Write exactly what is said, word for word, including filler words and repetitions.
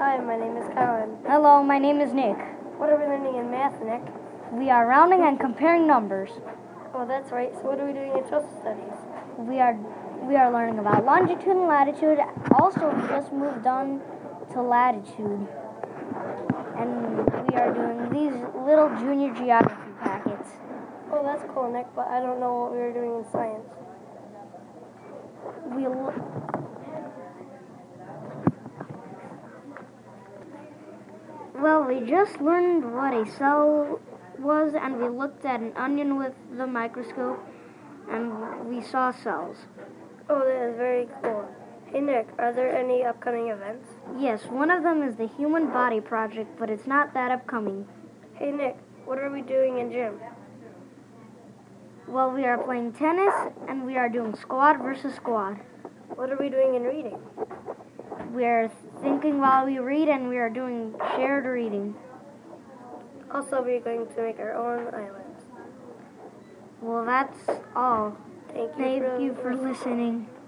Hi, my name is Colin. Hello, my name is Nick. What are we learning in math, Nick? We are rounding and comparing numbers. Oh, that's right. So what are we doing in social studies? We are we are learning about longitude and latitude. Also, we just moved on to latitude. And we are doing these little junior geography packets. Oh, that's cool, Nick, but I don't know what we were doing in science. We l- Well, we just learned what a cell was, and we looked at an onion with the microscope, and we saw cells. Oh, that is very cool. Hey, Nick, are there any upcoming events? Yes, one of them is the Human Body Project, but it's not that upcoming. Hey, Nick, what are we doing in gym? Well, we are playing tennis, and we are doing squad versus squad. What are we doing in reading? We are thinking while we read, and we are doing shared reading. Also, we're going to make our own islands. Well, that's all. Thank you, Thank for, you for listening.